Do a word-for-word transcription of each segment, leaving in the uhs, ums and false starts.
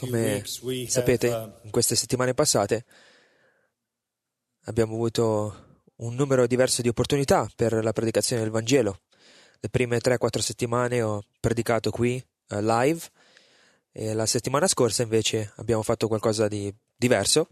Come sapete, in queste settimane passate abbiamo avuto un numero diverso di opportunità per la predicazione del Vangelo. Le prime tre quattro settimane ho predicato qui, uh, live, e la settimana scorsa invece abbiamo fatto qualcosa di diverso.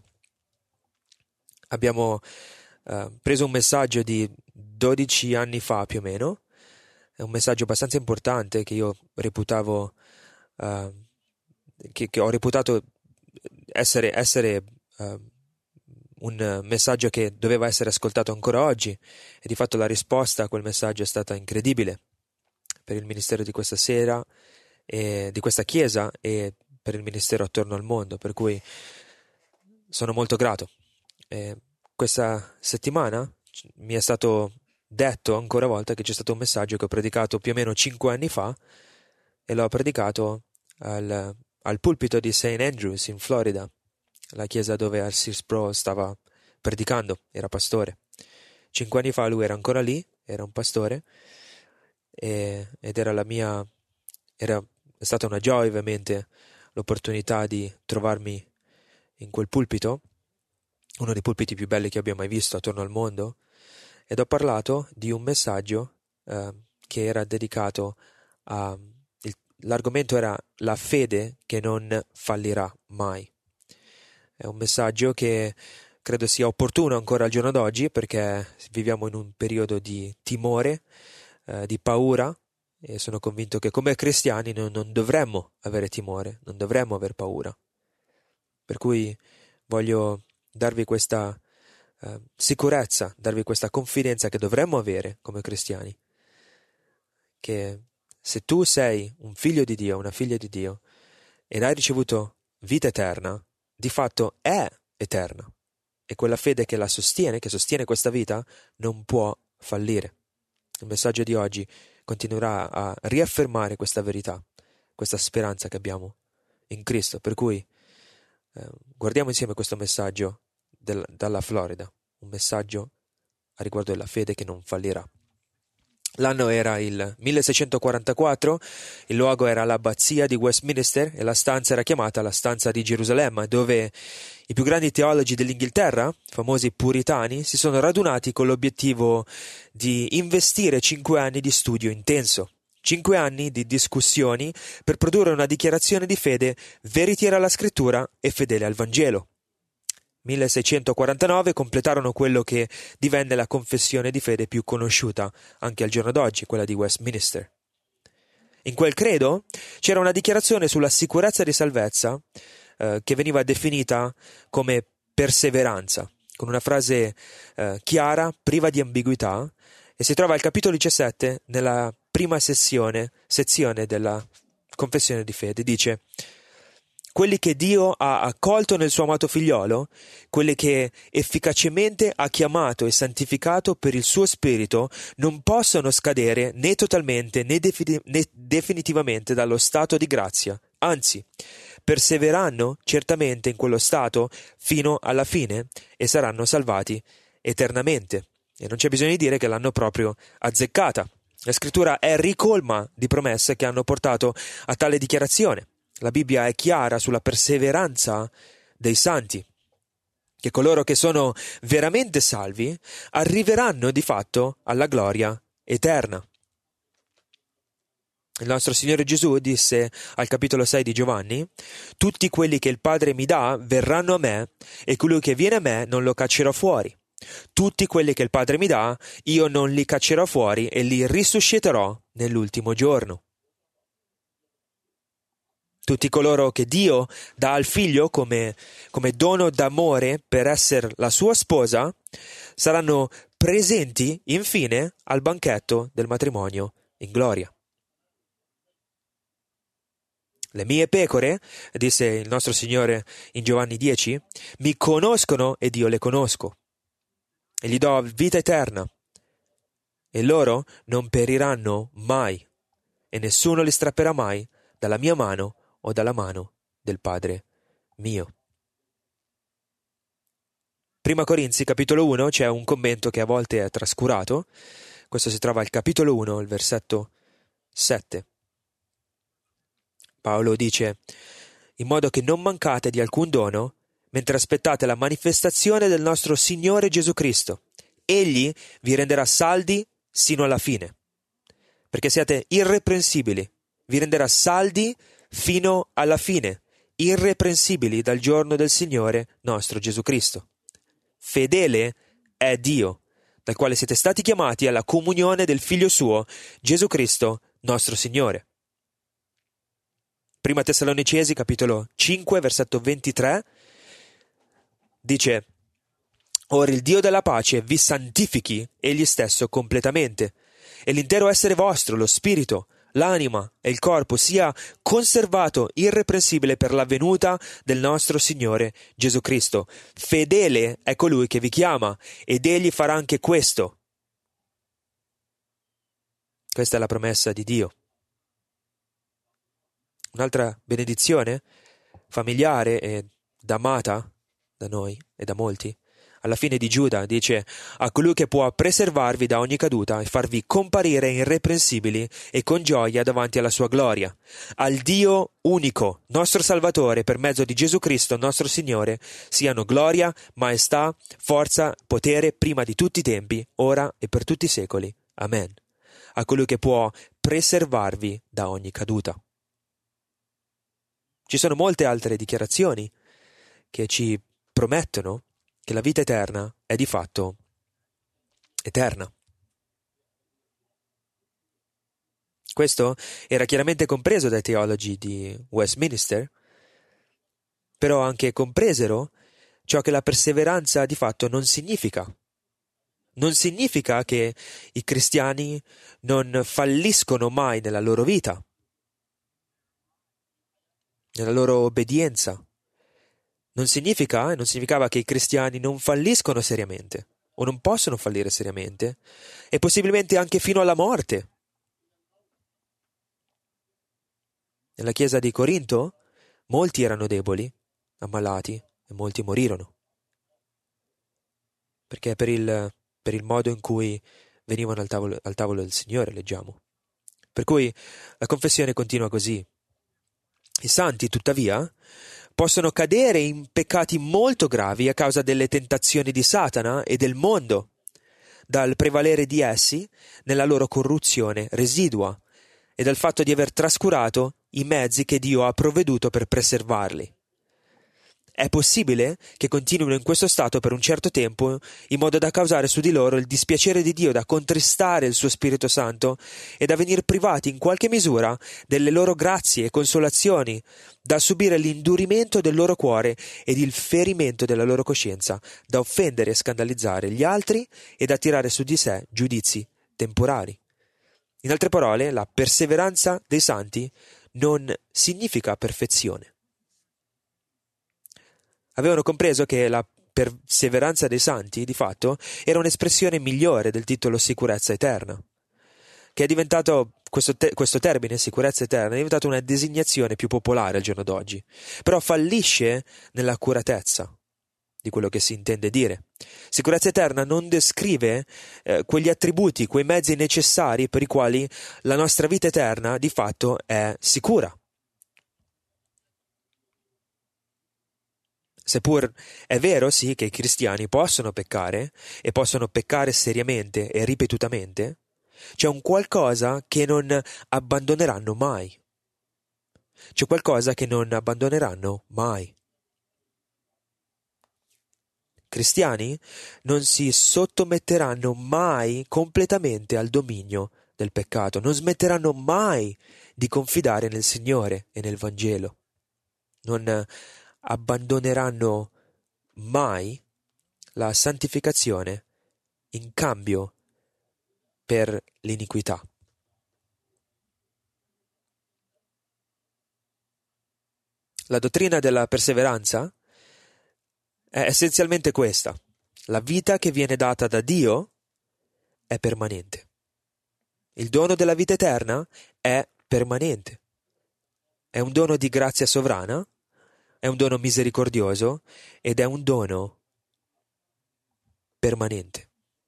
Abbiamo uh, preso un messaggio di dodici anni fa più o meno, è un messaggio abbastanza importante che io reputavo... Uh, Che, che ho reputato essere, essere uh, un messaggio che doveva essere ascoltato ancora oggi, e di fatto la risposta a quel messaggio è stata incredibile per il ministero di questa sera e di questa chiesa e per il ministero attorno al mondo, per cui sono molto grato. E questa settimana mi è stato detto ancora una volta che c'è stato un messaggio che ho predicato più o meno cinque anni fa, e l'ho predicato al al pulpito di Saint Andrews in Florida, la chiesa dove Al-Sir Sproul stava predicando, era pastore. Cinque anni fa lui era ancora lì, era un pastore, e, ed era la mia, era, è stata una gioia ovviamente l'opportunità di trovarmi in quel pulpito, uno dei pulpiti più belli che abbia mai visto attorno al mondo, ed ho parlato di un messaggio eh, che era dedicato a... L'argomento era la fede che non fallirà mai. È un messaggio che credo sia opportuno ancora al giorno d'oggi, perché viviamo in un periodo di timore, eh, di paura, e sono convinto che come cristiani non, non dovremmo avere timore, non dovremmo aver paura. Per cui voglio darvi questa eh, sicurezza, darvi questa confidenza che dovremmo avere come cristiani, che se tu sei un figlio di Dio, una figlia di Dio, ed hai ricevuto vita eterna, di fatto è eterna. E quella fede che la sostiene, che sostiene questa vita, non può fallire. Il messaggio di oggi continuerà a riaffermare questa verità, questa speranza che abbiamo in Cristo. Per cui eh, guardiamo insieme questo messaggio del, dalla Florida, un messaggio a riguardo della fede che non fallirà. L'anno era il milleseicentoquarantaquattro, il luogo era l'abbazia di Westminster e la stanza era chiamata la stanza di Gerusalemme, dove i più grandi teologi dell'Inghilterra, i famosi puritani, si sono radunati con l'obiettivo di investire cinque anni di studio intenso, cinque anni di discussioni per produrre una dichiarazione di fede veritiera alla Scrittura e fedele al Vangelo. milleseicentoquarantanove completarono quello che divenne la confessione di fede più conosciuta anche al giorno d'oggi, quella di Westminster. In quel credo c'era una dichiarazione sulla sicurezza di salvezza eh, che veniva definita come perseveranza, con una frase eh, chiara, priva di ambiguità, e si trova al capitolo diciassette, nella prima sessione, sezione della confessione di fede. Dice: quelli che Dio ha accolto nel suo amato figliolo, quelli che efficacemente ha chiamato e santificato per il suo spirito, non possono scadere né totalmente né, defini- né definitivamente dallo stato di grazia, anzi, perseveranno certamente in quello stato fino alla fine e saranno salvati eternamente. E non c'è bisogno di dire che l'hanno proprio azzeccata. La scrittura è ricolma di promesse che hanno portato a tale dichiarazione. La Bibbia è chiara sulla perseveranza dei santi, che coloro che sono veramente salvi arriveranno di fatto alla gloria eterna. Il nostro Signore Gesù disse al capitolo sei di Giovanni: tutti quelli che il Padre mi dà verranno a me, e colui che viene a me non lo caccerò fuori. Tutti quelli che il Padre mi dà, io non li caccerò fuori e li risusciterò nell'ultimo giorno. Tutti coloro che Dio dà al Figlio come, come dono d'amore per essere la sua sposa saranno presenti infine al banchetto del matrimonio in gloria. Le mie pecore, disse il nostro Signore in Giovanni dieci, mi conoscono ed io le conosco, e gli do vita eterna, e loro non periranno mai, e nessuno li strapperà mai dalla mia mano o dalla mano del Padre mio. Prima Corinzi, capitolo uno, c'è un commento che a volte è trascurato. Questo si trova al capitolo uno, il versetto sette. Paolo dice: in modo che non mancate di alcun dono, mentre aspettate la manifestazione del nostro Signore Gesù Cristo. Egli vi renderà saldi sino alla fine, perché siate irreprensibili. Vi renderà saldi fino alla fine, irreprensibili dal giorno del Signore nostro Gesù Cristo. Fedele è Dio, dal quale siete stati chiamati alla comunione del Figlio suo, Gesù Cristo, nostro Signore. Prima Tessalonicesi, capitolo cinque, versetto ventitré, dice: Ora il Dio della pace vi santifichi egli stesso completamente, e l'intero essere vostro, lo spirito, l'anima e il corpo sia conservato irreprensibile per la venuta del nostro Signore Gesù Cristo. Fedele è colui che vi chiama, ed egli farà anche questo. Questa è la promessa di Dio. Un'altra benedizione familiare ed amata da noi e da molti, alla fine di Giuda, dice: a colui che può preservarvi da ogni caduta e farvi comparire irreprensibili e con gioia davanti alla sua gloria. Al Dio unico, nostro Salvatore, per mezzo di Gesù Cristo, nostro Signore, siano gloria, maestà, forza, potere, prima di tutti i tempi, ora e per tutti i secoli. Amen. A colui che può preservarvi da ogni caduta. Ci sono molte altre dichiarazioni che ci promettono che la vita eterna è di fatto eterna. Questo era chiaramente compreso dai teologi di Westminster, però anche compresero ciò che la perseveranza di fatto non significa. Non significa che i cristiani non falliscono mai nella loro vita, nella loro obbedienza. Non significa, non significava che i cristiani non falliscono seriamente, o non possono fallire seriamente, e possibilmente anche fino alla morte. Nella chiesa di Corinto molti erano deboli, ammalati, e molti morirono. Perché per il, per il modo in cui venivano al tavolo, al tavolo del Signore, leggiamo. Per cui la confessione continua così. I santi, tuttavia, possono cadere in peccati molto gravi a causa delle tentazioni di Satana e del mondo, dal prevalere di essi nella loro corruzione residua e dal fatto di aver trascurato i mezzi che Dio ha provveduto per preservarli. È possibile che continuino in questo stato per un certo tempo, in modo da causare su di loro il dispiacere di Dio, da contristare il suo Spirito Santo e da venir privati in qualche misura delle loro grazie e consolazioni, da subire l'indurimento del loro cuore ed il ferimento della loro coscienza, da offendere e scandalizzare gli altri e da tirare su di sé giudizi temporali. In altre parole, la perseveranza dei santi non significa perfezione. Avevano compreso che la perseveranza dei santi, di fatto, era un'espressione migliore del titolo sicurezza eterna, che è diventato, questo, te, questo termine, sicurezza eterna, è diventato una designazione più popolare al giorno d'oggi, però fallisce nell'accuratezza di quello che si intende dire. Sicurezza eterna non descrive eh, quegli attributi, quei mezzi necessari per i quali la nostra vita eterna, di fatto, è sicura. Seppur è vero, sì, che i cristiani possono peccare, e possono peccare seriamente e ripetutamente, c'è un qualcosa che non abbandoneranno mai. C'è qualcosa che non abbandoneranno mai. Cristiani non si sottometteranno mai completamente al dominio del peccato, non smetteranno mai di confidare nel Signore e nel Vangelo. Non abbandoneranno mai la santificazione in cambio per l'iniquità. La dottrina della perseveranza è essenzialmente questa: la vita che viene data da Dio è permanente. Il dono della vita eterna è permanente. È un dono di grazia sovrana, è un dono misericordioso ed è un dono permanente.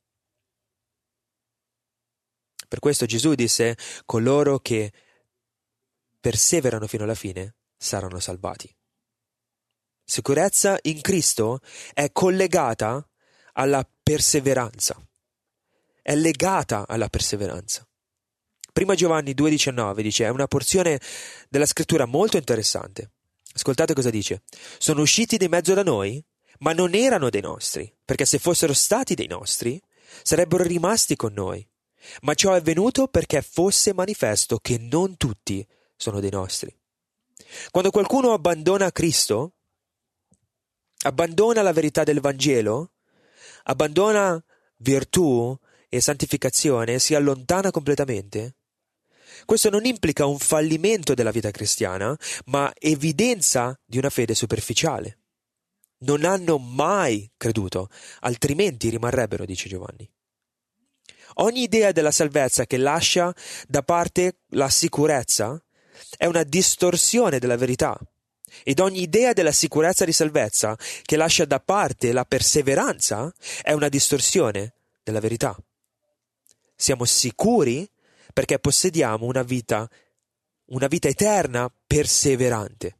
Per questo Gesù disse: coloro che perseverano fino alla fine saranno salvati. sicurezza in Cristo è collegata alla perseveranza, è legata alla perseveranza. Prima Giovanni due diciannove dice, è una porzione della scrittura molto interessante. Ascoltate cosa dice. Sono usciti di mezzo da noi, ma non erano dei nostri, perché se fossero stati dei nostri, sarebbero rimasti con noi. Ma ciò è venuto perché fosse manifesto che non tutti sono dei nostri. Quando qualcuno abbandona Cristo, abbandona la verità del Vangelo, abbandona virtù e santificazione, si allontana completamente, questo non implica un fallimento della vita cristiana, ma evidenza di una fede superficiale. Non hanno mai creduto, altrimenti rimarrebbero, dice Giovanni. Ogni idea della salvezza che lascia da parte la sicurezza è una distorsione della verità, ed ogni idea della sicurezza di salvezza che lascia da parte la perseveranza è una distorsione della verità. Siamo sicuri perché possediamo una vita, una vita eterna perseverante.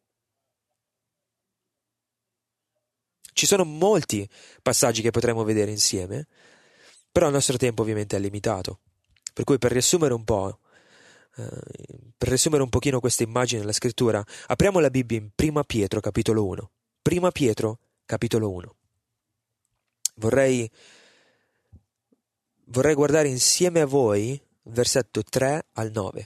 Ci sono molti passaggi che potremmo vedere insieme, però il nostro tempo ovviamente è limitato. Per cui per riassumere un po', eh, per riassumere un pochino questa immagine della scrittura, apriamo la Bibbia in Prima Pietro capitolo uno. Prima Pietro capitolo uno. Vorrei, vorrei guardare insieme a voi versetto tre al nove.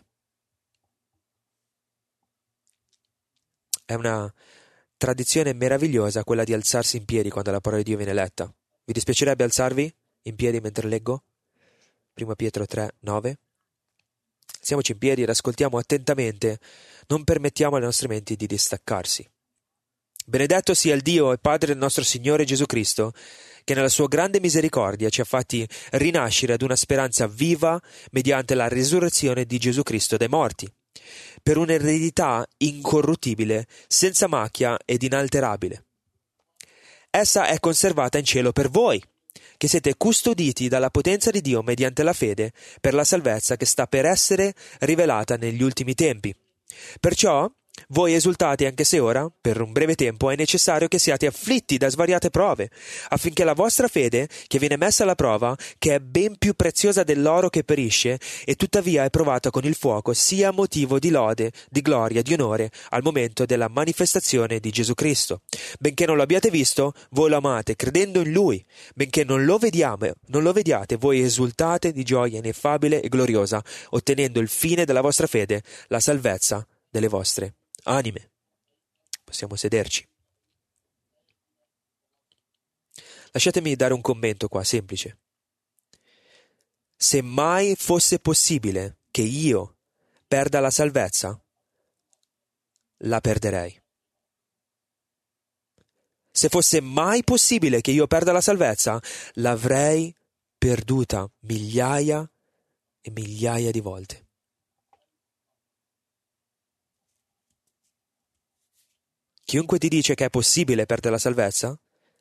È una tradizione meravigliosa quella di alzarsi in piedi quando la parola di Dio viene letta. Vi dispiacerebbe alzarvi in piedi mentre leggo? Prima Pietro tre, nove. Siamoci in piedi ed ascoltiamo attentamente, non permettiamo alle nostre menti di distaccarsi. Benedetto sia il Dio e Padre del nostro Signore Gesù Cristo, che nella sua grande misericordia ci ha fatti rinascere ad una speranza viva mediante la risurrezione di Gesù Cristo dai morti, per un'eredità incorruttibile, senza macchia ed inalterabile. Essa è conservata in cielo per voi, che siete custoditi dalla potenza di Dio mediante la fede per la salvezza che sta per essere rivelata negli ultimi tempi. Perciò voi esultate anche se ora, per un breve tempo, è necessario che siate afflitti da svariate prove, affinché la vostra fede, che viene messa alla prova, che è ben più preziosa dell'oro che perisce, e tuttavia è provata con il fuoco, sia motivo di lode, di gloria, di onore, al momento della manifestazione di Gesù Cristo. Benché non lo abbiate visto, voi lo amate, credendo in Lui. Benché non lo vediamo, non lo vediate, voi esultate di gioia ineffabile e gloriosa, ottenendo il fine della vostra fede, la salvezza delle vostre anime. Possiamo sederci. Lasciatemi dare un commento qua, semplice. Se mai fosse possibile che io perda la salvezza, la perderei. Se fosse mai possibile che io perda la salvezza, l'avrei perduta migliaia e migliaia di volte. Chiunque ti dice che è possibile perdere la salvezza,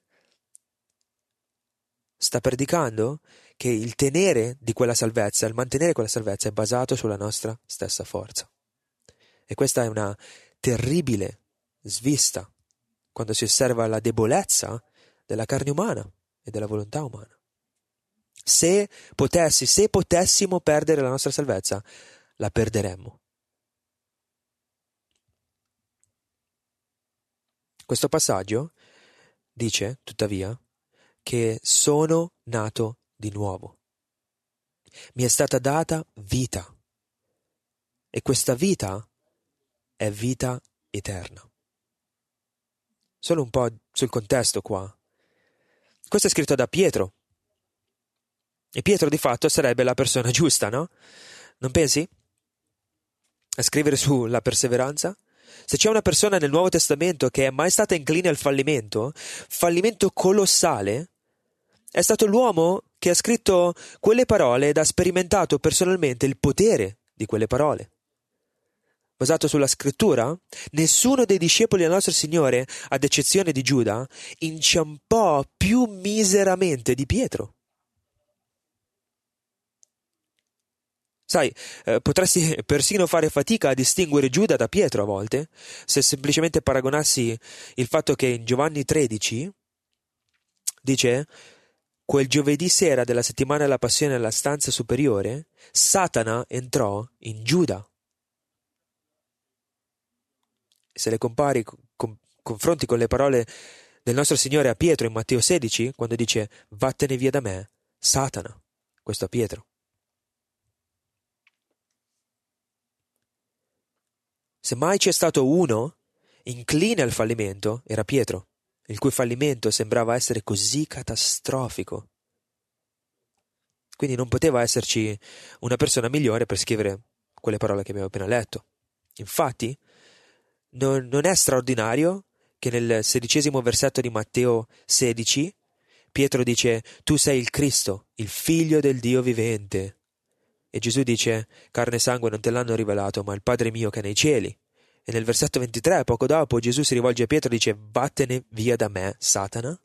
sta predicando che il tenere di quella salvezza, il mantenere quella salvezza è basato sulla nostra stessa forza. E questa è una terribile svista quando si osserva la debolezza della carne umana e della volontà umana. Se potessi, se potessimo perdere la nostra salvezza, la perderemmo. Questo passaggio dice, tuttavia, che sono nato di nuovo. Mi è stata data vita, e questa vita è vita eterna. Solo un po' sul contesto qua. Questo è scritto da Pietro, e Pietro di fatto sarebbe la persona giusta, no? Non pensi? A scrivere sulla perseveranza? Se c'è una persona nel Nuovo Testamento che è mai stata incline al fallimento, fallimento colossale, è stato l'uomo che ha scritto quelle parole ed ha sperimentato personalmente il potere di quelle parole. Basato sulla scrittura, nessuno dei discepoli del nostro Signore, ad eccezione di Giuda, inciampò più miseramente di Pietro. Sai, eh, potresti persino fare fatica a distinguere Giuda da Pietro a volte, se semplicemente paragonassi il fatto che in Giovanni tredici dice: quel giovedì sera della settimana della passione nella stanza superiore, Satana entrò in Giuda. Se le compari, con, confronti con le parole del nostro Signore a Pietro in Matteo sedici, quando dice: vattene via da me, Satana, questo a Pietro. Se mai c'è stato uno incline al fallimento, era Pietro, il cui fallimento sembrava essere così catastrofico. Quindi non poteva esserci una persona migliore per scrivere quelle parole che abbiamo appena letto. Infatti, non, non è straordinario che nel sedicesimo versetto di Matteo sedici Pietro dice: tu sei il Cristo, il figlio del Dio vivente. E Gesù dice: carne e sangue non te l'hanno rivelato, ma il Padre mio che è nei cieli. E nel versetto ventitré, poco dopo, Gesù si rivolge a Pietro e dice: vattene via da me, Satana.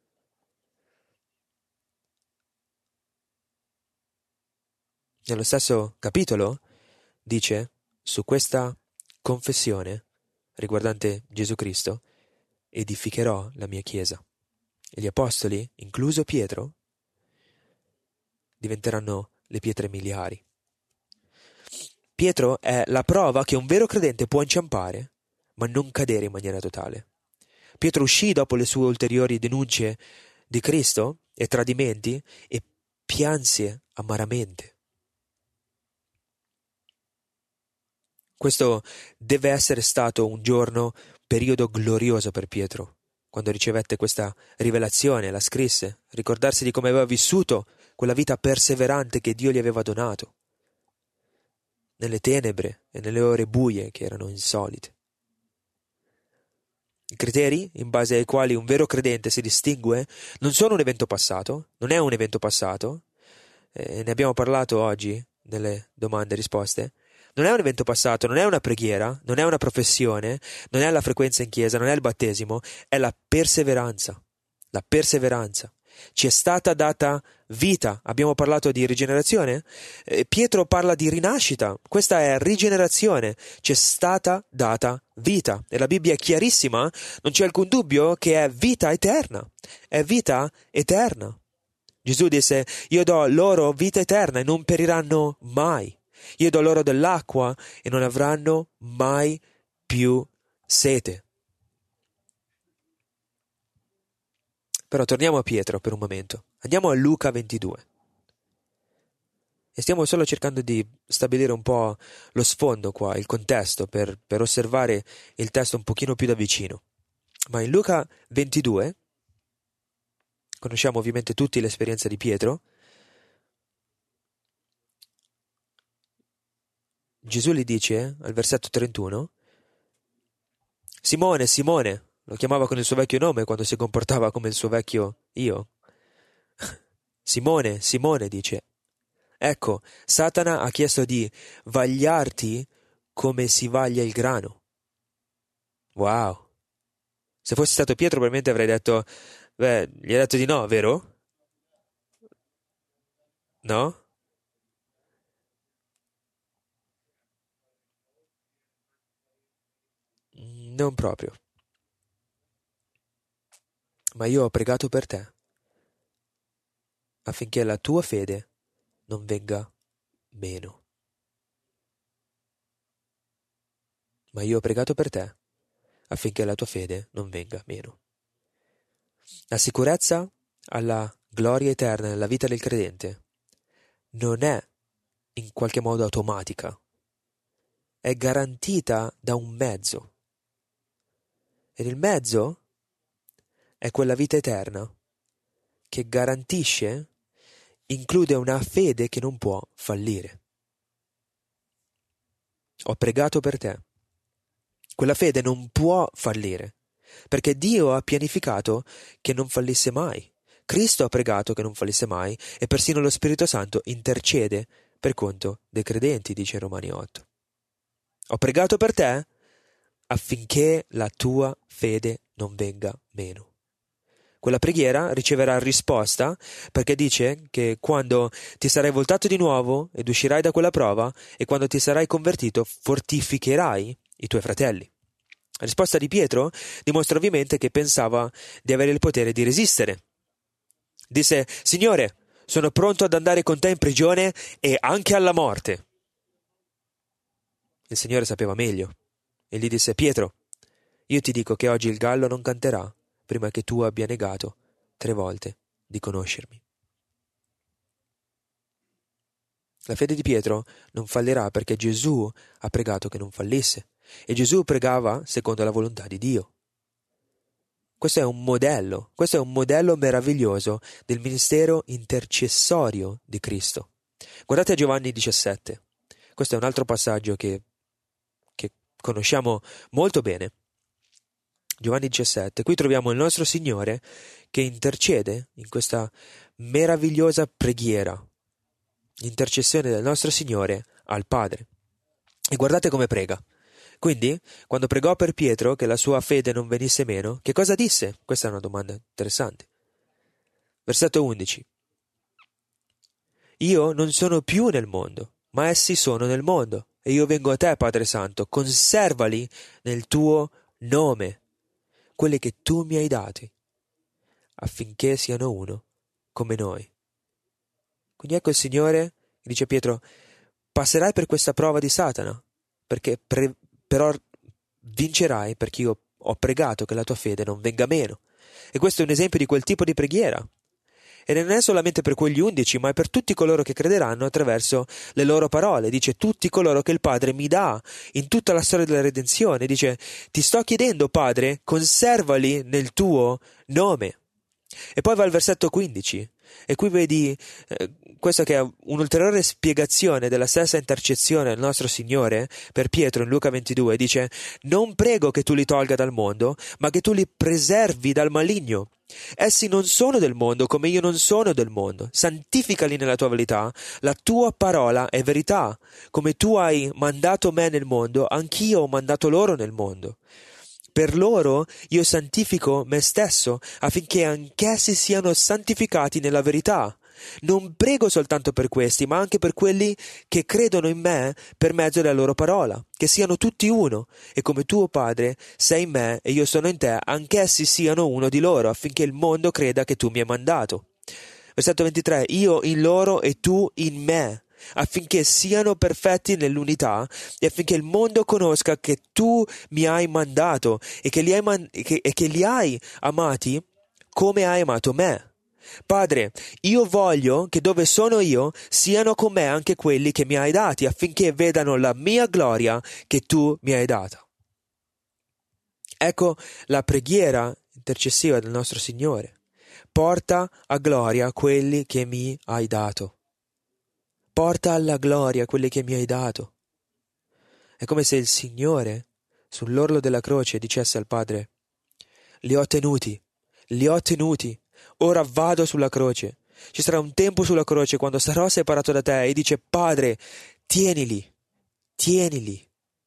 Nello stesso capitolo dice: su questa confessione riguardante Gesù Cristo edificherò la mia chiesa. E gli apostoli, incluso Pietro, diventeranno le pietre miliari. Pietro è la prova che un vero credente può inciampare, ma non cadere in maniera totale. Pietro uscì dopo le sue ulteriori denunce di Cristo e tradimenti e pianse amaramente. Questo deve essere stato un giorno, periodo glorioso per Pietro. Quando ricevette questa rivelazione, la scrisse, ricordarsi di come aveva vissuto quella vita perseverante che Dio gli aveva donato, nelle tenebre e nelle ore buie che erano insolite. I criteri in base ai quali un vero credente si distingue non sono un evento passato, non è un evento passato, eh, ne abbiamo parlato oggi nelle domande e risposte. Non è un evento passato, non è una preghiera, non è una professione, non è la frequenza in chiesa, non è il battesimo, è la perseveranza. La perseveranza. Ci è stata data vita. Abbiamo parlato di rigenerazione? Eh, Pietro parla di rinascita. Questa è rigenerazione. Ci è stata data vita. E la Bibbia è chiarissima, non c'è alcun dubbio che è vita eterna. È vita eterna. Gesù disse: io do loro vita eterna e non periranno mai. Io do loro dell'acqua e non avranno mai più sete. Però torniamo a Pietro per un momento. Andiamo a Luca ventidue. E stiamo solo cercando di stabilire un po' lo sfondo qua, il contesto, per, per osservare il testo un pochino più da vicino. Ma in Luca ventidue, conosciamo ovviamente tutti l'esperienza di Pietro, Gesù gli dice, al versetto trentuno, Simone, Simone, lo chiamava con il suo vecchio nome quando si comportava come il suo vecchio io. Simone, Simone, dice, ecco, Satana ha chiesto di vagliarti come si vaglia il grano. Wow! Se fossi stato Pietro probabilmente avrei detto, beh, gli hai detto di no, vero? No? Non proprio. Ma io ho pregato per te, affinché la tua fede non venga meno. Ma io ho pregato per te, affinché la tua fede non venga meno. La sicurezza alla gloria eterna nella vita del credente non è in qualche modo automatica, è garantita da un mezzo. Ed il mezzo è quella vita eterna che garantisce, include una fede che non può fallire. Ho pregato per te. Quella fede non può fallire, perché Dio ha pianificato che non fallisse mai. Cristo ha pregato che non fallisse mai e persino lo Spirito Santo intercede per conto dei credenti, dice Romani otto. Ho pregato per te affinché la tua fede non venga meno. quella preghiera riceverà risposta, perché dice che quando ti sarai voltato di nuovo ed uscirai da quella prova e quando ti sarai convertito fortificherai i tuoi fratelli. La risposta di Pietro dimostra ovviamente che pensava di avere il potere di resistere. Disse: Signore, sono pronto ad andare con te in prigione e anche alla morte. Il Signore sapeva meglio e gli disse: Pietro, io ti dico che oggi il gallo non canterà prima che tu abbia negato tre volte di conoscermi. La fede di Pietro non fallirà perché Gesù ha pregato che non fallisse e Gesù pregava secondo la volontà di Dio. Questo è un modello, questo è un modello meraviglioso del ministero intercessorio di Cristo. Guardate a Giovanni diciassette, questo è un altro passaggio che, che conosciamo molto bene. Giovanni diciassette, qui troviamo il nostro Signore che intercede in questa meravigliosa preghiera, l'intercessione del nostro Signore al Padre. E guardate come prega. Quindi, quando pregò per Pietro che la sua fede non venisse meno, che cosa disse? Questa è una domanda interessante. Versetto undici. Io non sono più nel mondo, ma essi sono nel mondo, e io vengo a te, Padre Santo, conservali nel tuo nome, quelli che tu mi hai dati, affinché siano uno come noi. Quindi ecco il Signore, dice Pietro, passerai per questa prova di Satana, perché pre- però vincerai perché io ho pregato che la tua fede non venga meno. E questo è un esempio di quel tipo di preghiera. E non è solamente per quegli undici, ma è per tutti coloro che crederanno attraverso le loro parole. Dice tutti coloro che il Padre mi dà in tutta la storia della redenzione. Dice ti sto chiedendo, Padre, conservali nel tuo nome. E poi va al versetto quindici. E qui vedi eh, questo che è un'ulteriore spiegazione della stessa intercessione del nostro Signore per Pietro in Luca ventidue. Dice non prego che tu li tolga dal mondo, ma che tu li preservi dal maligno. Essi non sono del mondo come io non sono del mondo. Santificali nella tua verità. La tua parola è verità. Come tu hai mandato me nel mondo, anch'io ho mandato loro nel mondo. Per loro io santifico me stesso, affinché anch'essi siano santificati nella verità. Non prego soltanto per questi, ma anche per quelli che credono in me per mezzo della loro parola, che siano tutti uno, e come tuo Padre sei in me e io sono in te, anch'essi siano uno di loro, affinché il mondo creda che tu mi hai mandato. Versetto ventitré, io in loro e tu in me, affinché siano perfetti nell'unità e affinché il mondo conosca che tu mi hai mandato e che li hai, man- che, e che li hai amati come hai amato me. Padre, io voglio che dove sono io siano con me anche quelli che mi hai dati, affinché vedano la mia gloria che tu mi hai data. Ecco la preghiera intercessiva del nostro Signore. Porta a gloria quelli che mi hai dato. Porta alla gloria quelli che mi hai dato. È come se il Signore, sull'orlo della croce, dicesse al Padre: li ho tenuti, li ho tenuti, ora vado sulla croce. Ci sarà un tempo sulla croce quando sarò separato da te e dice: Padre, tienili, tienili.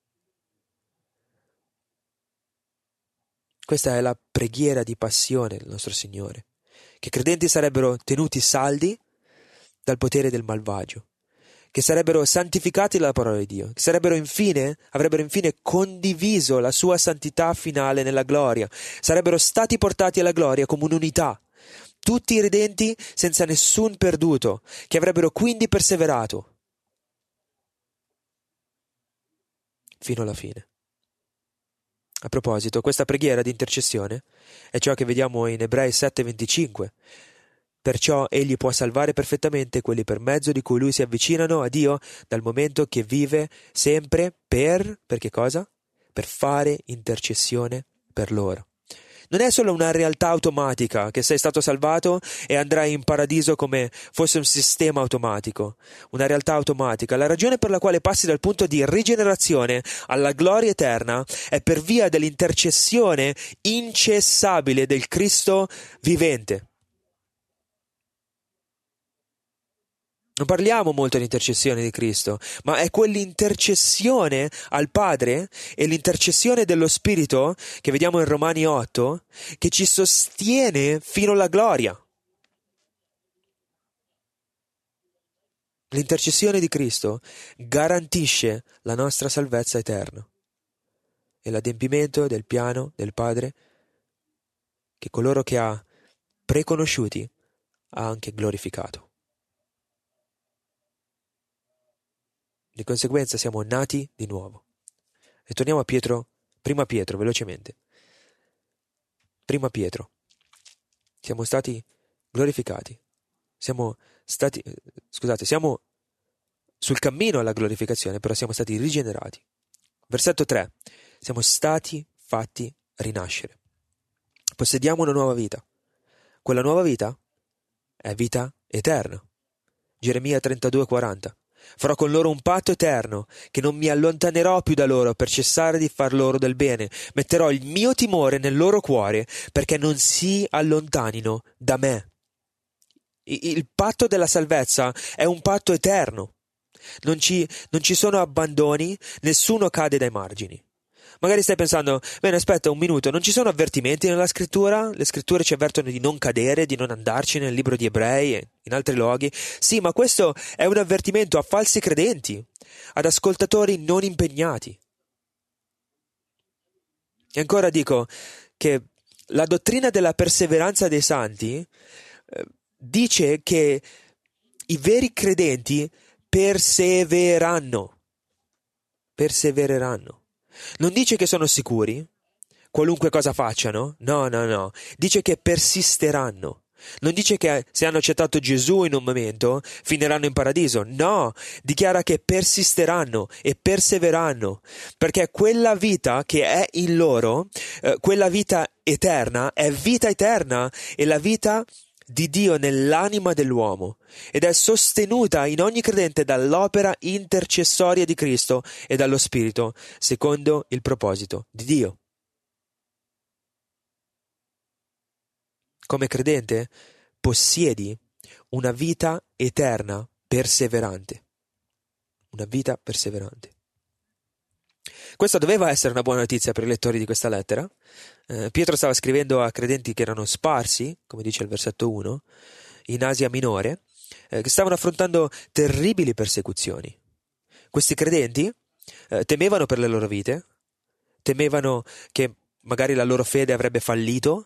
Questa è la preghiera di passione del nostro Signore, che i credenti sarebbero tenuti saldi dal potere del malvagio, che sarebbero santificati dalla parola di Dio, che sarebbero infine, avrebbero infine condiviso la sua santità finale nella gloria, sarebbero stati portati alla gloria come un'unità, tutti i redenti senza nessun perduto, che avrebbero quindi perseverato fino alla fine. A proposito, questa preghiera di intercessione è ciò che vediamo in Ebrei sette venticinque. Perciò egli può salvare perfettamente quelli per mezzo di cui lui si avvicinano a Dio dal momento che vive sempre per, per che cosa? Per fare intercessione per loro. Non è solo una realtà automatica che sei stato salvato e andrai in paradiso come fosse un sistema automatico, una realtà automatica. La ragione per la quale passi dal punto di rigenerazione alla gloria eterna è per via dell'intercessione incessabile del Cristo vivente. Non parliamo molto di intercessione di Cristo, ma è quell'intercessione al Padre e l'intercessione dello Spirito che vediamo in Romani otto che ci sostiene fino alla gloria. L'intercessione di Cristo garantisce la nostra salvezza eterna e l'adempimento del piano del Padre che coloro che ha preconosciuti ha anche glorificato. Di conseguenza siamo nati di nuovo. E torniamo a Pietro, prima Pietro, velocemente. Prima Pietro. Siamo stati glorificati. Siamo stati, scusate, siamo sul cammino alla glorificazione, però siamo stati rigenerati. Versetto tre. Siamo stati fatti rinascere. Possediamo una nuova vita. Quella nuova vita è vita eterna. Geremia trentadue quaranta. Farò con loro un patto eterno, che non mi allontanerò più da loro per cessare di far loro del bene. Metterò il mio timore nel loro cuore, perché non si allontanino da me. Il patto della salvezza è un patto eterno. Non ci, non ci sono abbandoni, nessuno cade dai margini. Magari stai pensando, bene, aspetta un minuto, non ci sono avvertimenti nella scrittura? Le scritture ci avvertono di non cadere, di non andarci nel libro di Ebrei e in altri luoghi. Sì, ma questo è un avvertimento a falsi credenti, ad ascoltatori non impegnati. E ancora dico che la dottrina della perseveranza dei santi eh, dice che i veri credenti persevereranno. Persevereranno. Non dice che sono sicuri, qualunque cosa facciano, no, no, no, dice che persisteranno. Non dice che se hanno accettato Gesù in un momento finiranno in paradiso, no, dichiara che persisteranno e persevereranno, perché quella vita che è in loro, eh, quella vita eterna, è vita eterna e la vita di Dio nell'anima dell'uomo ed è sostenuta in ogni credente dall'opera intercessoria di Cristo e dallo Spirito, secondo il proposito di Dio. Come credente possiedi una vita eterna perseverante. Una vita perseverante. Questa doveva essere una buona notizia per i lettori di questa lettera. Eh, Pietro stava scrivendo a credenti che erano sparsi, come dice il versetto uno, in Asia Minore, eh, che stavano affrontando terribili persecuzioni. Questi credenti eh, temevano per le loro vite, temevano che magari la loro fede avrebbe fallito,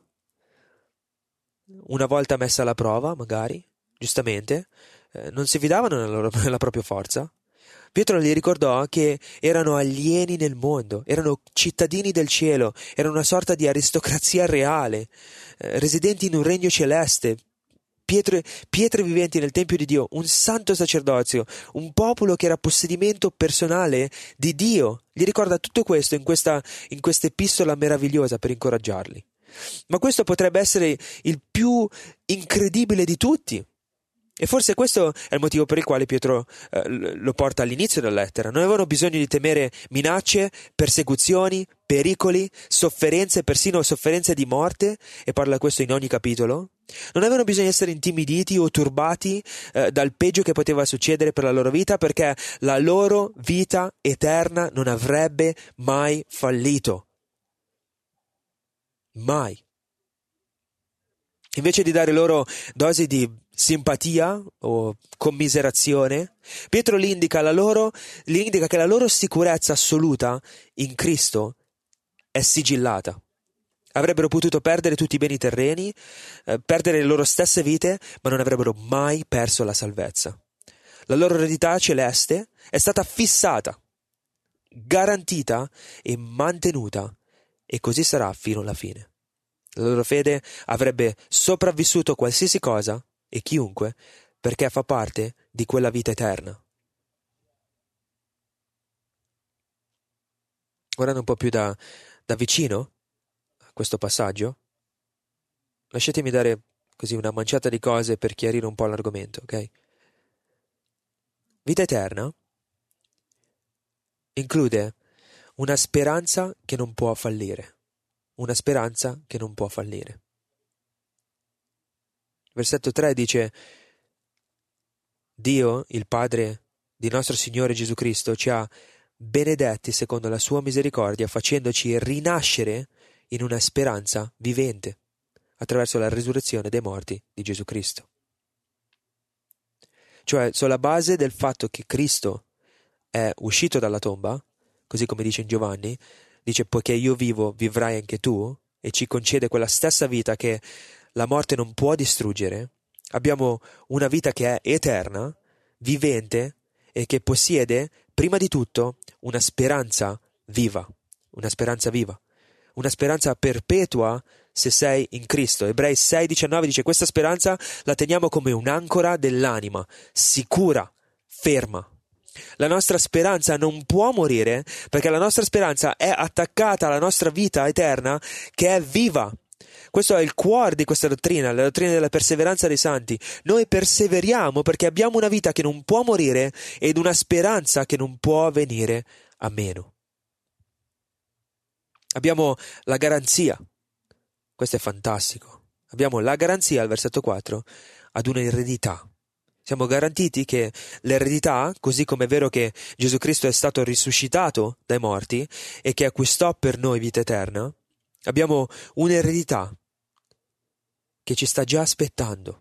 una volta messa alla prova, magari, giustamente, eh, non si fidavano nella, loro, nella propria forza. Pietro gli ricordò che erano alieni nel mondo, erano cittadini del cielo, erano una sorta di aristocrazia reale, eh, residenti in un regno celeste, pietre, pietre viventi nel Tempio di Dio, un santo sacerdozio, un popolo che era possedimento personale di Dio. Gli ricorda tutto questo in questa, in questa epistola meravigliosa per incoraggiarli. Ma questo potrebbe essere il più incredibile di tutti. E forse questo è il motivo per il quale Pietro eh, lo porta all'inizio della lettera. Non avevano bisogno di temere minacce, persecuzioni, pericoli, sofferenze, persino sofferenze di morte, e parla questo in ogni capitolo. Non avevano bisogno di essere intimiditi o turbati eh, dal peggio che poteva succedere per la loro vita, perché la loro vita eterna non avrebbe mai fallito. Mai. Invece di dare loro dosi di simpatia o commiserazione, Pietro gli indica, la loro, gli indica che la loro sicurezza assoluta in Cristo è sigillata. Avrebbero potuto perdere tutti i beni terreni, eh, perdere le loro stesse vite, ma non avrebbero mai perso la salvezza. La loro eredità celeste è stata fissata, garantita e mantenuta, e così sarà fino alla fine. La loro fede avrebbe sopravvissuto qualsiasi cosa e chiunque, perché fa parte di quella vita eterna. Guardando un po' più da, da vicino a questo passaggio, lasciatemi dare così una manciata di cose per chiarire un po' l'argomento, ok? Vita eterna include una speranza che non può fallire. Una speranza che non può fallire. Versetto tre dice: Dio, il Padre di nostro Signore Gesù Cristo, ci ha benedetti secondo la sua misericordia, facendoci rinascere in una speranza vivente attraverso la risurrezione dei morti di Gesù Cristo. Cioè, sulla base del fatto che Cristo è uscito dalla tomba, così come dice in Giovanni, dice: poiché io vivo, vivrai anche tu, e ci concede quella stessa vita che la morte non può distruggere. Abbiamo una vita che è eterna, vivente, e che possiede, prima di tutto, una speranza viva, una speranza viva, una speranza perpetua se sei in Cristo. Ebrei sei diciannove dice: questa speranza la teniamo come un'ancora dell'anima, sicura, ferma. La nostra speranza non può morire, perché la nostra speranza è attaccata alla nostra vita eterna, che è viva. Questo è il cuore di questa dottrina, la dottrina della perseveranza dei santi. Noi perseveriamo perché abbiamo una vita che non può morire ed una speranza che non può venire a meno. Abbiamo la garanzia, questo è fantastico, abbiamo la garanzia, al versetto quattro, ad un'eredità. Siamo garantiti che l'eredità, così come è vero che Gesù Cristo è stato risuscitato dai morti e che acquistò per noi vita eterna, abbiamo un'eredità che ci sta già aspettando.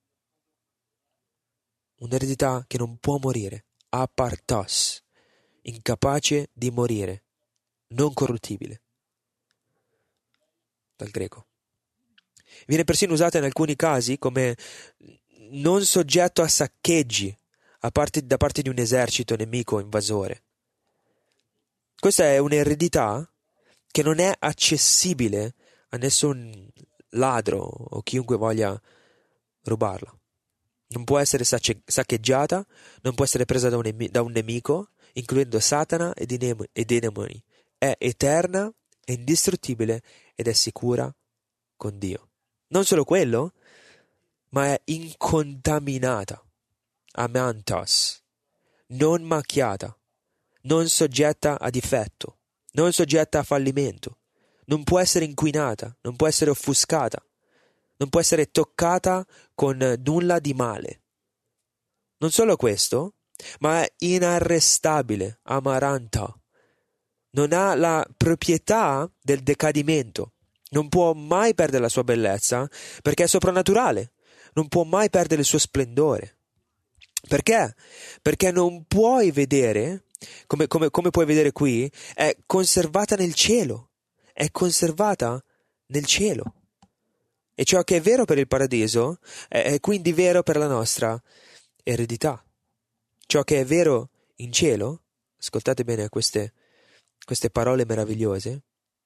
Un'eredità che non può morire, apartos, incapace di morire, non corruttibile, dal greco. Viene persino usata in alcuni casi come non soggetto a saccheggi a parte, da parte di un esercito nemico invasore. Questa è un'eredità che non è accessibile a nessun ladro o chiunque voglia rubarla. Non può essere sacce- saccheggiata, non può essere presa da un, nemi- da un nemico, includendo Satana ed i, nem- ed i demoni. È eterna, è indistruttibile ed è sicura con Dio. Non solo quello, ma è incontaminata, amantos, non macchiata, non soggetta a difetto, non soggetta a fallimento, non può essere inquinata, non può essere offuscata, non può essere toccata con nulla di male. Non solo questo, ma è inarrestabile, amaranta, non ha la proprietà del decadimento, non può mai perdere la sua bellezza perché è soprannaturale, non può mai perdere il suo splendore. Perché? Perché non puoi vedere, come, come, come puoi vedere qui, è conservata nel cielo, è conservata nel cielo. E ciò che è vero per il paradiso è, è quindi vero per la nostra eredità. Ciò che è vero in cielo, ascoltate bene queste, queste parole meravigliose,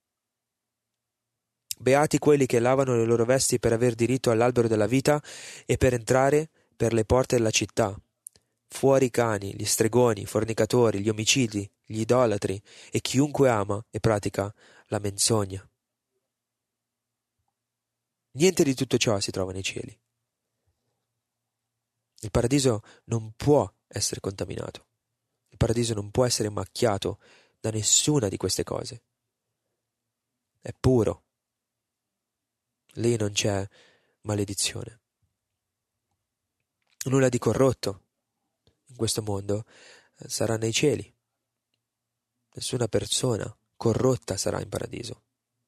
beati quelli che lavano le loro vesti per aver diritto all'albero della vita e per entrare per le porte della città. Fuori i cani, gli stregoni, i fornicatori, gli omicidi, gli idolatri e chiunque ama e pratica la menzogna. Niente di tutto ciò si trova nei cieli. Il paradiso non può essere contaminato. Il paradiso non può essere macchiato da nessuna di queste cose. È puro. Lì non c'è maledizione. Nulla di corrotto in questo mondo sarà nei cieli. Nessuna persona corrotta sarà in paradiso.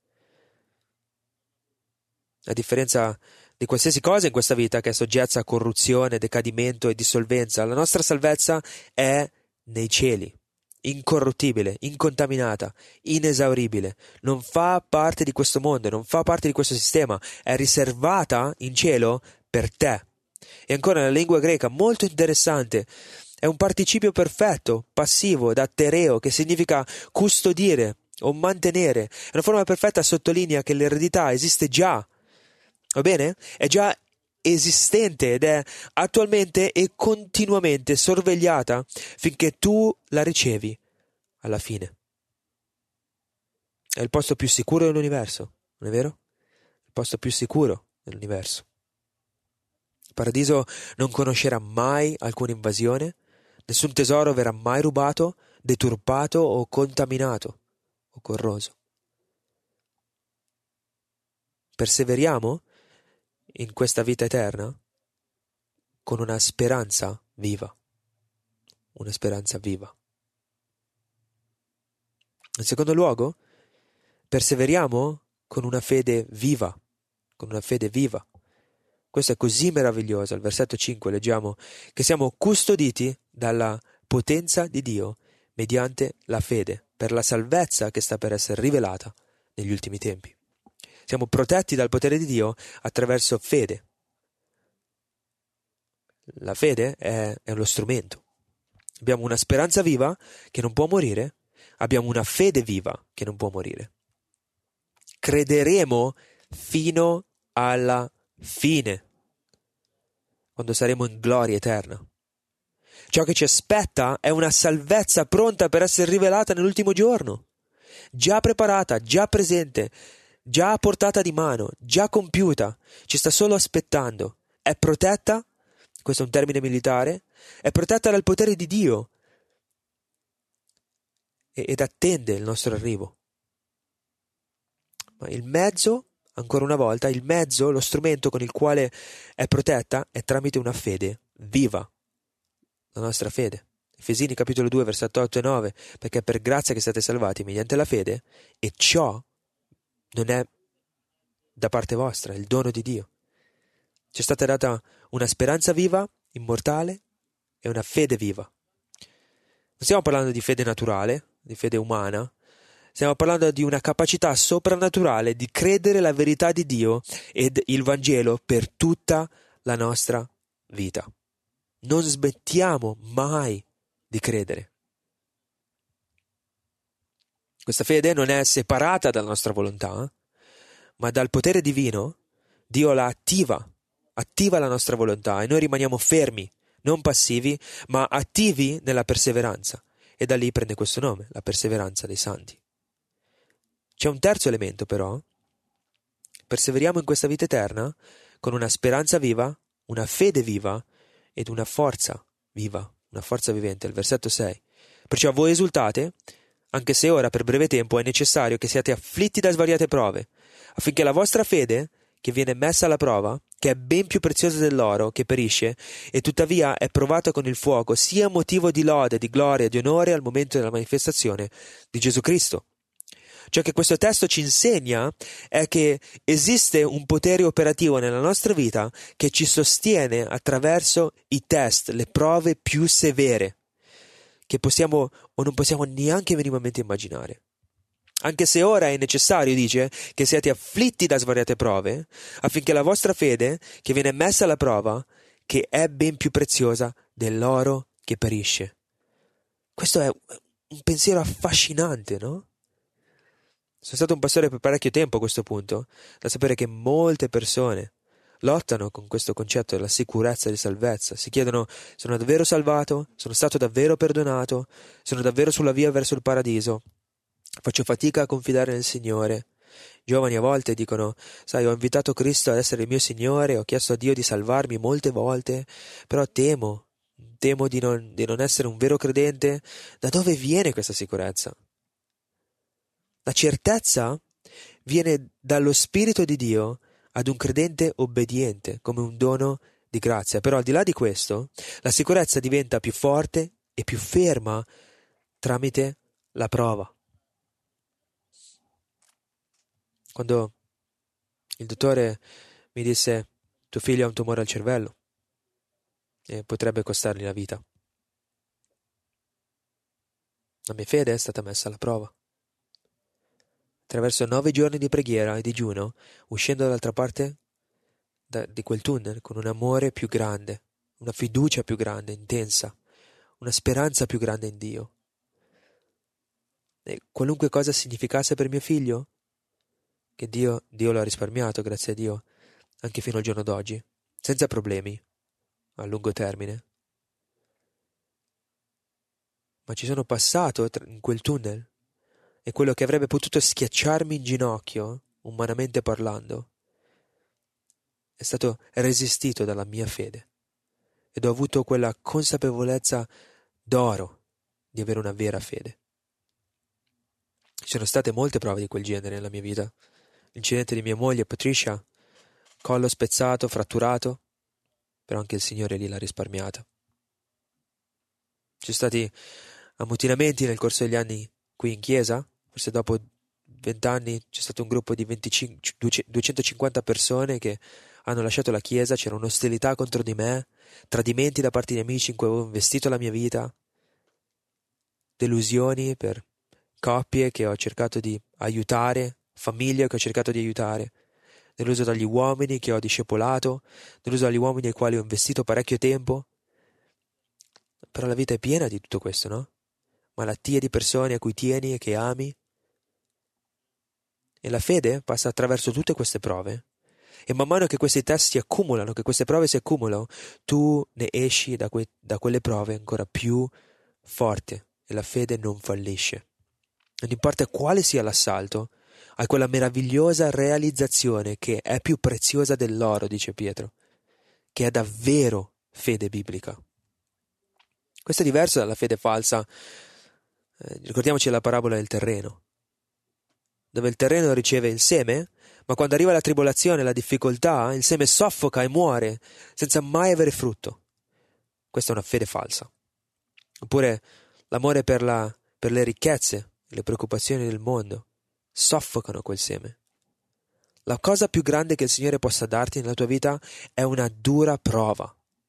A differenza di qualsiasi cosa in questa vita che è soggetta a corruzione, decadimento e dissolvenza, la nostra salvezza è nei cieli, incorruttibile, incontaminata, inesauribile. Non fa parte di questo mondo, non fa parte di questo sistema, è riservata in cielo per te. E ancora nella lingua greca, molto interessante, è un participio perfetto, passivo, da tereo, che significa custodire o mantenere. È una forma perfetta, sottolinea che l'eredità esiste già. Va bene? È già esistente ed è attualmente e continuamente sorvegliata finché tu la ricevi alla fine. È il posto più sicuro dell'universo, non è vero? Il posto più sicuro dell'universo. Il paradiso non conoscerà mai alcuna invasione, nessun tesoro verrà mai rubato, deturpato o contaminato o corroso. Perseveriamo in questa vita eterna? con una speranza viva. Una speranza viva. In secondo luogo, perseveriamo con una fede viva, con una fede viva. Questo è così meraviglioso. Al versetto cinque leggiamo che siamo custoditi dalla potenza di Dio mediante la fede, per la salvezza che sta per essere rivelata negli ultimi tempi. Siamo protetti dal potere di Dio attraverso fede. La fede è, è lo strumento. Abbiamo una speranza viva che non può morire, abbiamo una fede viva che non può morire. Crederemo fino alla fine, quando saremo in gloria eterna. Ciò che ci aspetta è una salvezza pronta per essere rivelata nell'ultimo giorno, già preparata, già presente, già a portata di mano, già compiuta, ci sta solo aspettando. È protetta, questo è un termine militare, è protetta dal potere di Dio ed attende il nostro arrivo. Ma il mezzo, ancora una volta, il mezzo, lo strumento con il quale è protetta è tramite una fede viva, la nostra fede. Efesini capitolo due, versetto otto e nove, perché è per grazia che siete salvati mediante la fede, e ciò non è da parte vostra, è il dono di Dio. Ci è stata data una speranza viva, immortale, e una fede viva. Non stiamo parlando di fede naturale, di fede umana, stiamo parlando di una capacità soprannaturale di credere la verità di Dio ed il Vangelo per tutta la nostra vita. Non smettiamo mai di credere. Questa fede non è separata dalla nostra volontà, ma dal potere divino Dio la attiva, attiva la nostra volontà e noi rimaniamo fermi, non passivi, ma attivi nella perseveranza. E da lì prende questo nome, la perseveranza dei santi. C'è un terzo elemento però. Perseveriamo in questa vita eterna con una speranza viva, una fede viva ed una forza viva, una forza vivente. Il versetto sei. Perciò voi esultate, anche se ora per breve tempo è necessario che siate afflitti da svariate prove, affinché la vostra fede, che viene messa alla prova, che è ben più preziosa dell'oro, che perisce, e tuttavia è provata con il fuoco, sia motivo di lode, di gloria, di onore al momento della manifestazione di Gesù Cristo. Ciò che questo testo ci insegna è che esiste un potere operativo nella nostra vita che ci sostiene attraverso i test, le prove più severe, che possiamo o non possiamo neanche minimamente immaginare. Anche se ora è necessario, dice, che siate afflitti da svariate prove, affinché la vostra fede, che viene messa alla prova, che è ben più preziosa dell'oro che perisce. Questo è un pensiero affascinante, no? Sono stato un pastore per parecchio tempo a questo punto, da sapere che molte persone lottano con questo concetto della sicurezza e di salvezza. Si chiedono: sono davvero salvato? Sono stato davvero perdonato? Sono davvero sulla via verso il paradiso? Faccio fatica a confidare nel Signore. Giovani a volte dicono: sai, ho invitato Cristo ad essere il mio Signore, ho chiesto a Dio di salvarmi molte volte, però temo, temo di non, di non essere un vero credente. Da dove viene questa sicurezza? La certezza viene dallo Spirito di Dio ad un credente obbediente, come un dono di grazia. Però al di là di questo, la sicurezza diventa più forte e più ferma tramite la prova. Quando il dottore mi disse: tuo figlio ha un tumore al cervello e potrebbe costargli la vita, la mia fede è stata messa alla prova. Attraverso nove giorni di preghiera e digiuno, uscendo dall'altra parte da, di quel tunnel con un amore più grande, una fiducia più grande, intensa, una speranza più grande in Dio. E qualunque cosa significasse per mio figlio, che Dio, Dio lo ha risparmiato, grazie a Dio, anche fino al giorno d'oggi, senza problemi, a lungo termine. Ma ci sono passato in quel tunnel e quello che avrebbe potuto schiacciarmi in ginocchio, umanamente parlando, è stato resistito dalla mia fede ed ho avuto quella consapevolezza d'oro di avere una vera fede. Ci sono state molte prove di quel genere nella mia vita. L'incidente di mia moglie Patricia, collo spezzato, fratturato, però anche il Signore lì l'ha risparmiata. Ci sono stati ammutinamenti nel corso degli anni qui in chiesa, forse dopo vent'anni c'è stato un gruppo di venticinque, duecentocinquanta persone che hanno lasciato la chiesa, c'era un'ostilità contro di me, tradimenti da parte di amici in cui avevo investito la mia vita, delusioni per coppie che ho cercato di aiutare, famiglie che ho cercato di aiutare, deluso dagli uomini che ho discepolato, deluso dagli uomini ai quali ho investito parecchio tempo. Però la vita è piena di tutto questo, no? Malattie di persone a cui tieni e che ami. E la fede passa attraverso tutte queste prove. E man mano che questi test si accumulano, che queste prove si accumulano, tu ne esci da, que- da quelle prove ancora più forte e la fede non fallisce. Non importa quale sia l'assalto, hai quella meravigliosa realizzazione che è più preziosa dell'oro, dice Pietro, che è davvero fede biblica. Questo è diverso dalla fede falsa. Eh, ricordiamoci la parabola del terreno, dove il terreno riceve il seme, ma quando arriva la tribolazione, la difficoltà, il seme soffoca e muore senza mai avere frutto. Questa è una fede falsa. Oppure l'amore per, la, per le ricchezze, le preoccupazioni del mondo, soffocano quel seme. La cosa più grande che il Signore possa darti nella tua vita è una dura prova.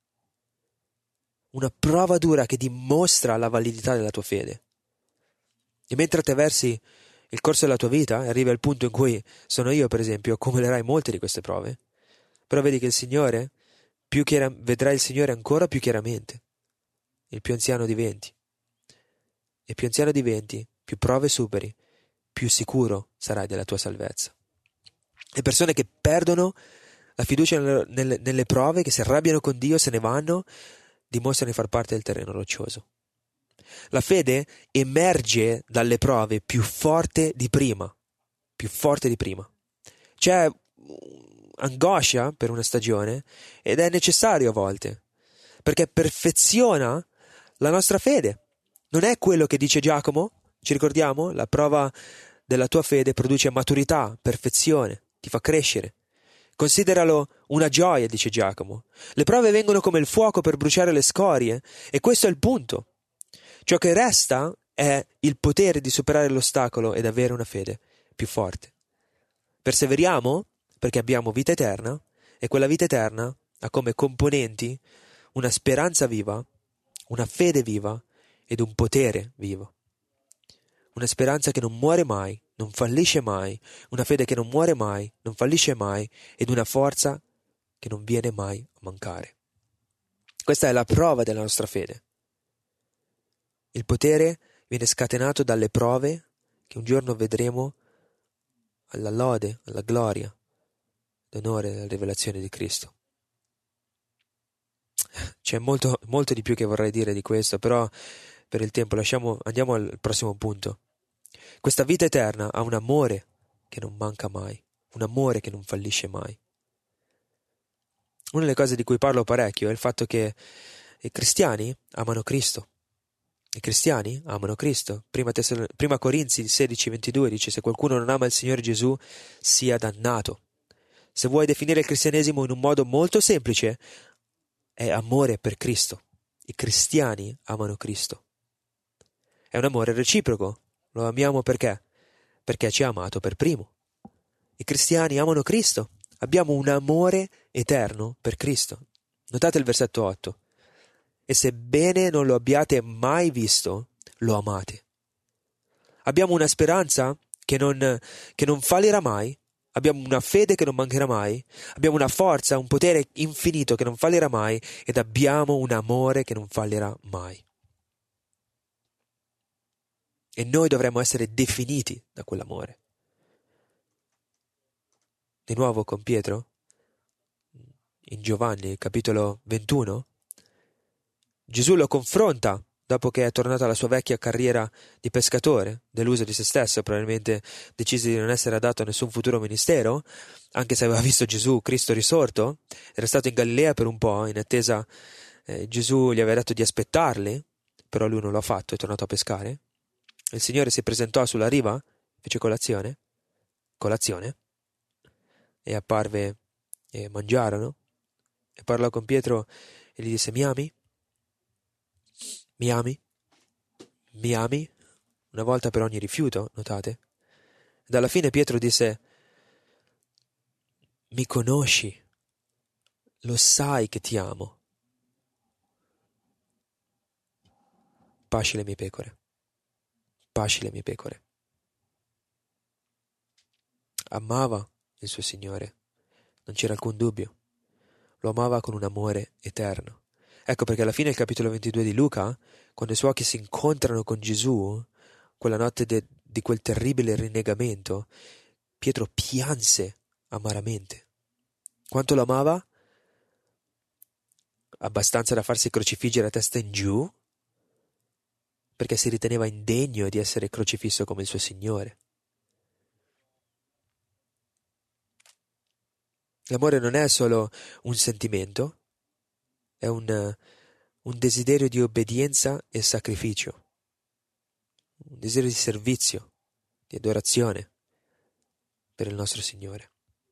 Una prova dura che dimostra la validità della tua fede. E mentre attraversi il corso della tua vita e arrivi al punto in cui sono io, per esempio, accumulerai molte di queste prove, però vedi che il Signore, più chiara, vedrai il Signore ancora più chiaramente, il più anziano diventi. E più anziano diventi, più prove superi, più sicuro sarai della tua salvezza. Le persone che perdono la fiducia nelle, nelle, nelle prove, che si arrabbiano con Dio, se ne vanno, dimostrano di far parte del terreno roccioso. La fede emerge dalle prove più forte di prima, più forte di prima. C'è angoscia per una stagione ed è necessario a volte, perché perfeziona la nostra fede. Non è quello che dice Giacomo? Ci ricordiamo? La prova della tua fede produce maturità, perfezione, ti fa crescere. Consideralo una gioia, dice Giacomo. Le prove vengono come il fuoco per bruciare le scorie, e questo è il punto. Ciò che resta è il potere di superare l'ostacolo ed avere una fede più forte. Perseveriamo perché abbiamo vita eterna, e quella vita eterna ha come componenti una speranza viva, una fede viva ed un potere vivo. Una speranza che non muore mai, non fallisce mai, una fede che non muore mai, non fallisce mai, ed una forza che non viene mai a mancare. Questa è la prova della nostra fede. Il potere viene scatenato dalle prove che un giorno vedremo alla lode, alla gloria, all'onore della rivelazione di Cristo. C'è molto, molto di più che vorrei dire di questo, però per il tempo lasciamo, andiamo al prossimo punto. Questa vita eterna ha un amore che non manca mai, un amore che non fallisce mai. Una delle cose di cui parlo parecchio è il fatto che i cristiani amano Cristo. I cristiani amano Cristo. Prima, Tessal- Prima Corinzi sedici ventidue dice: se qualcuno non ama il Signore Gesù, sia dannato. Se vuoi definire il cristianesimo in un modo molto semplice, è amore per Cristo. I cristiani amano Cristo. È un amore reciproco. Lo amiamo perché? Perché ci ha amato per primo. I cristiani amano Cristo. Abbiamo un amore eterno per Cristo. Notate il versetto otto. E sebbene non lo abbiate mai visto, lo amate. Abbiamo una speranza che non, che non fallirà mai. Abbiamo una fede che non mancherà mai. Abbiamo una forza, un potere infinito che non fallirà mai. Ed abbiamo un amore che non fallirà mai. E noi dovremmo essere definiti da quell'amore. Di nuovo con Pietro, in Giovanni, capitolo ventuno, Gesù lo confronta dopo che è tornato alla sua vecchia carriera di pescatore, deluso di se stesso, probabilmente deciso di non essere adatto a nessun futuro ministero, anche se aveva visto Gesù, Cristo risorto, era stato in Galilea per un po', in attesa, eh, Gesù gli aveva detto di aspettarli, però lui non l'ha fatto, è tornato a pescare. Il Signore si presentò sulla riva, fece colazione, colazione, e apparve e mangiarono. e parlò con Pietro e gli disse: mi ami? Mi ami? Mi ami? Una volta per ogni rifiuto, notate? Ed alla fine Pietro disse: mi conosci, lo sai che ti amo. Pasci le mie pecore, pasci le mie pecore. Amava il suo Signore, non c'era alcun dubbio. Lo amava con un amore eterno. Ecco perché alla fine del capitolo ventidue di Luca, quando i suoi occhi si incontrano con Gesù, quella notte de- di quel terribile rinnegamento, Pietro pianse amaramente. Quanto lo amava? Abbastanza da farsi crocifiggere a testa in giù, perché si riteneva indegno di essere crocifisso come il suo Signore. L'amore non è solo un sentimento, è un, un desiderio di obbedienza e sacrificio, un desiderio di servizio, di adorazione per il nostro Signore.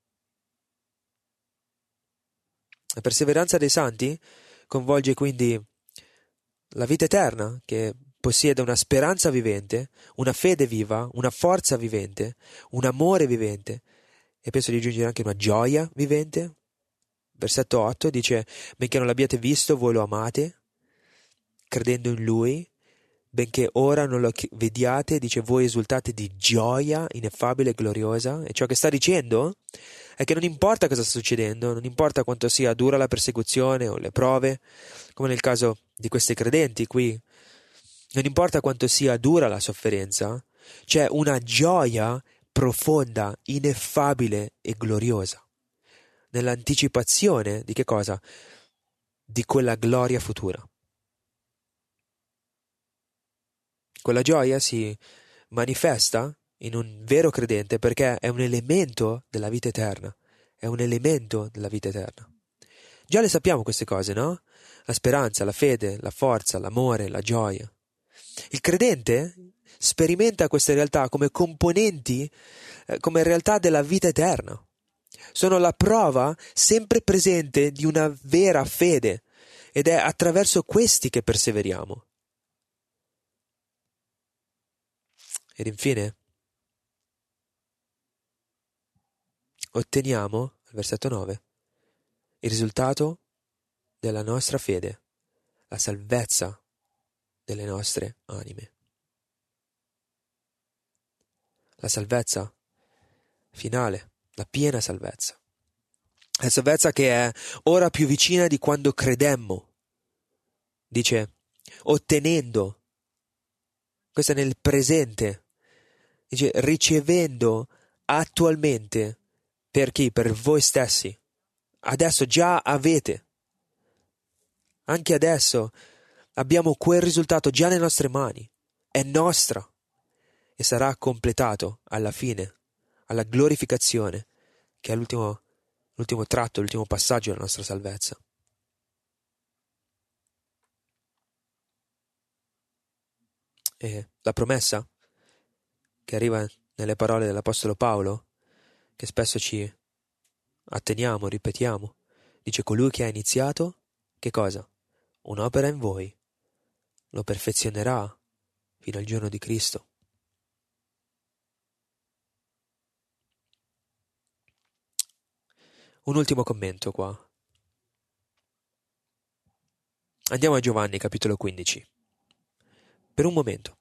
La perseveranza dei santi coinvolge quindi la vita eterna, che possiede una speranza vivente, una fede viva, una forza vivente, un amore vivente, e penso di aggiungere anche una gioia vivente. Versetto otto dice: benché non l'abbiate visto, voi lo amate, credendo in Lui, benché ora non lo vediate, dice, voi esultate di gioia ineffabile e gloriosa. E ciò che sta dicendo è che non importa cosa sta succedendo, non importa quanto sia dura la persecuzione o le prove, come nel caso di questi credenti qui, non importa quanto sia dura la sofferenza, c'è una gioia profonda, ineffabile e gloriosa, nell'anticipazione di che cosa? Di quella gloria futura. Quella gioia si manifesta in un vero credente perché è un elemento della vita eterna, è un elemento della vita eterna. Già le sappiamo queste cose, no? La speranza, la fede, la forza, l'amore, la gioia. Il credente sperimenta queste realtà come componenti, eh, come realtà della vita eterna. Sono la prova sempre presente di una vera fede ed è attraverso questi che perseveriamo. Ed infine otteniamo, al versetto nove, il risultato della nostra fede, la salvezza delle nostre anime. La salvezza finale, la piena salvezza. La salvezza che è ora più vicina di quando credemmo. Dice, ottenendo, questo è nel presente, dice, ricevendo attualmente, per chi? Per voi stessi. Adesso già avete. Anche adesso abbiamo quel risultato già nelle nostre mani. È nostra. E sarà completato alla fine, alla glorificazione, che è l'ultimo, l'ultimo tratto, l'ultimo passaggio della nostra salvezza. E la promessa che arriva nelle parole dell'Apostolo Paolo, che spesso ci atteniamo, ripetiamo, dice: colui che ha iniziato, che cosa? Un'opera in voi, lo perfezionerà fino al giorno di Cristo. Un ultimo commento qua. Andiamo a Giovanni capitolo quindici. Per un momento.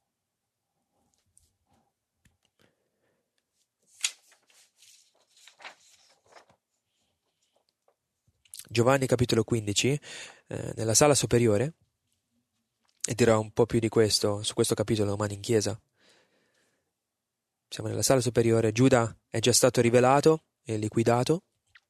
Giovanni capitolo quindici, eh, nella sala superiore, e dirò un po' più di questo, su questo capitolo domani in chiesa. Siamo nella sala superiore, Giuda è già stato rivelato e liquidato,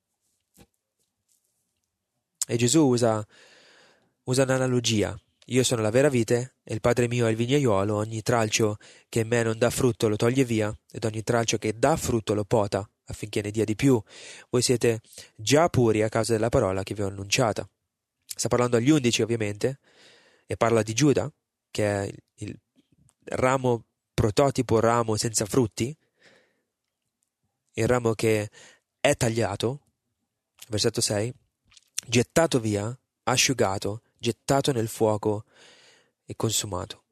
e Gesù usa, usa un'analogia. Io sono la vera vite, e il Padre mio è il vignaiuolo, ogni tralcio che in me non dà frutto lo toglie via, ed ogni tralcio che dà frutto lo pota, affinché ne dia di più. Voi siete già puri a causa della parola che vi ho annunciata. Sta parlando agli undici, ovviamente, e parla di Giuda, che è il, il ramo, prototipo ramo senza frutti, il ramo che è tagliato, versetto sei, gettato via, asciugato, gettato nel fuoco e consumato.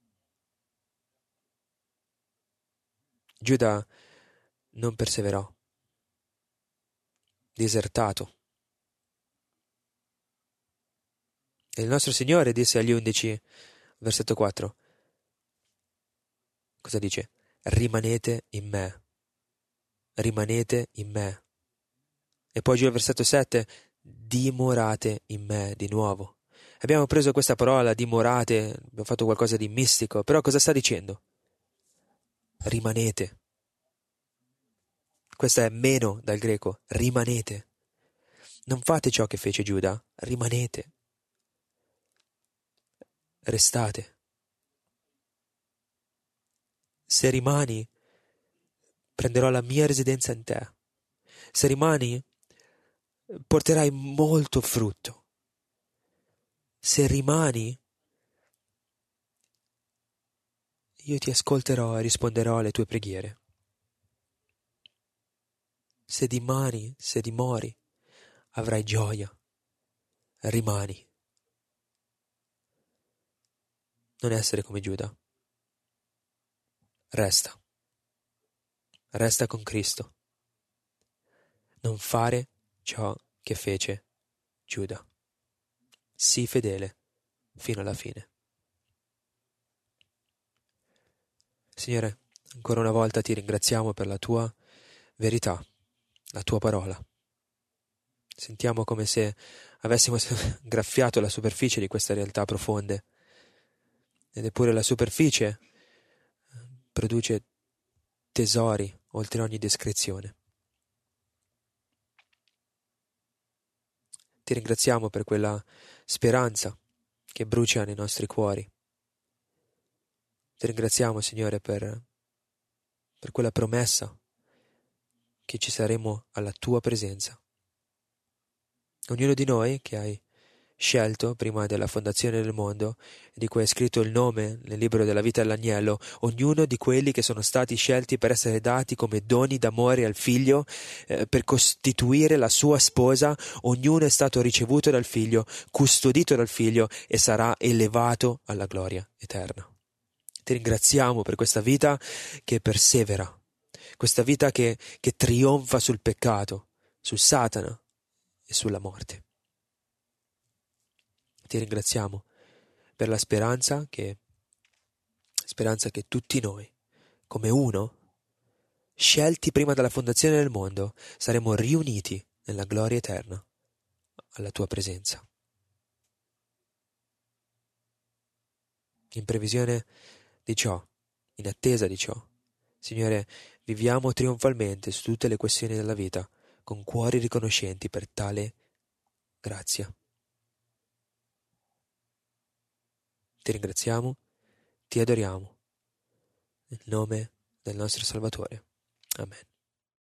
Giuda non perseverò, disertato. E il nostro Signore disse agli undici, versetto quattro, cosa dice? Rimanete in me, rimanete in me. E poi giù al versetto sette, dimorate in me di nuovo. Abbiamo preso questa parola, dimorate, abbiamo fatto qualcosa di mistico, però cosa sta dicendo? Rimanete. Questa è meno dal greco, rimanete. Non fate ciò che fece Giuda, rimanete. Restate. Se rimani, prenderò la mia residenza in te. Se rimani, porterai molto frutto. Se rimani, io ti ascolterò e risponderò alle tue preghiere. Se dimani, se dimori, avrai gioia. Rimani. Non essere come Giuda. Resta. Resta con Cristo. Non fare ciò che fece Giuda. Sii fedele fino alla fine. Signore, ancora una volta ti ringraziamo per la tua verità, la tua parola. Sentiamo come se avessimo graffiato la superficie di queste realtà profonde. Ed eppure la superficie produce tesori oltre ogni descrizione. Ti ringraziamo per quella speranza che brucia nei nostri cuori. Ti ringraziamo, Signore, per, per quella promessa che ci saremo alla tua presenza. Ognuno di noi che hai scelto prima della fondazione del mondo, di cui hai scritto il nome nel libro della vita dell'agnello, ognuno di quelli che sono stati scelti per essere dati come doni d'amore al figlio, eh, per costituire la sua sposa, ognuno è stato ricevuto dal figlio, custodito dal figlio e sarà elevato alla gloria eterna. Ti ringraziamo per questa vita che persevera, questa vita che, che trionfa sul peccato, su Satana e sulla morte. Ti ringraziamo per la speranza che, speranza che tutti noi, come uno, scelti prima della fondazione del mondo, saremo riuniti nella gloria eterna alla tua presenza. In previsione di ciò, in attesa di ciò, Signore, viviamo trionfalmente su tutte le questioni della vita, con cuori riconoscenti per tale grazia. Ti ringraziamo, ti adoriamo, nel nome del nostro Salvatore. Amen.